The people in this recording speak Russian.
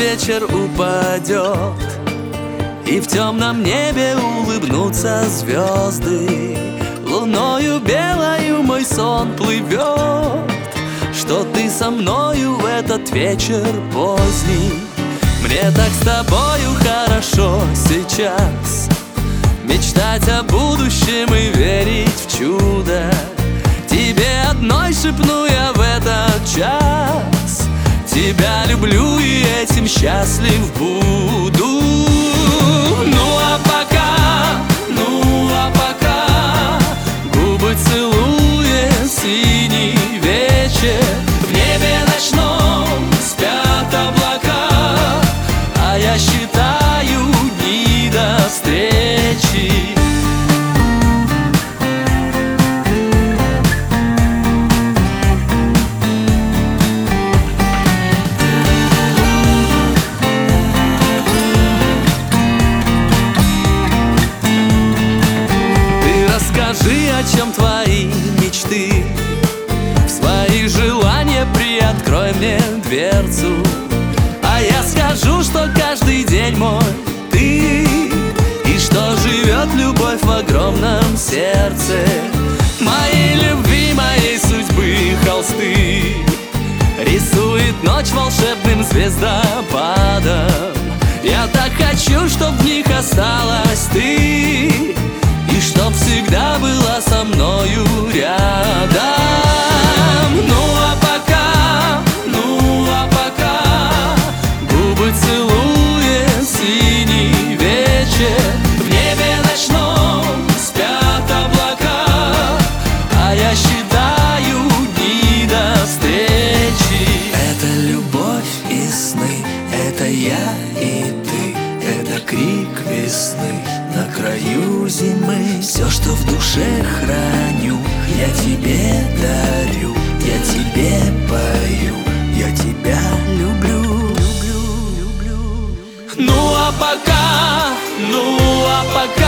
вечер упадет, и в темном небе улыбнутся звезды. Луною белою мой сон плывет, что ты со мною в этот вечер поздний. Мне так с тобою хорошо сейчас, мечтать о будущем и верить в чудо. Тебе одной шепну я в этот час: тебя люблю и этим счастлив буду. Ну а пока губы целует синий вечер. В небе ночном спят облака, а я считаю дни до встречи. Расскажи, о чем твои мечты, в свои желания приоткрой мне дверцу. А я скажу, что каждый день мой ты, и что живет любовь в огромном сердце. Моей любви, моей судьбы холсты рисует ночь волшебным звездопадом. Я так хочу, чтоб в них осталась ты, и чтоб всегда была со мною рядом. Ну а пока губы целует синий вечер. В небе ночном спят облака, а я считаю дни до встречи. Это любовь и сны, это я и ты, это крик весны на краю зимы. Все, что в душе храню, я тебе дарю, я тебе пою, я тебя люблю. Ну а пока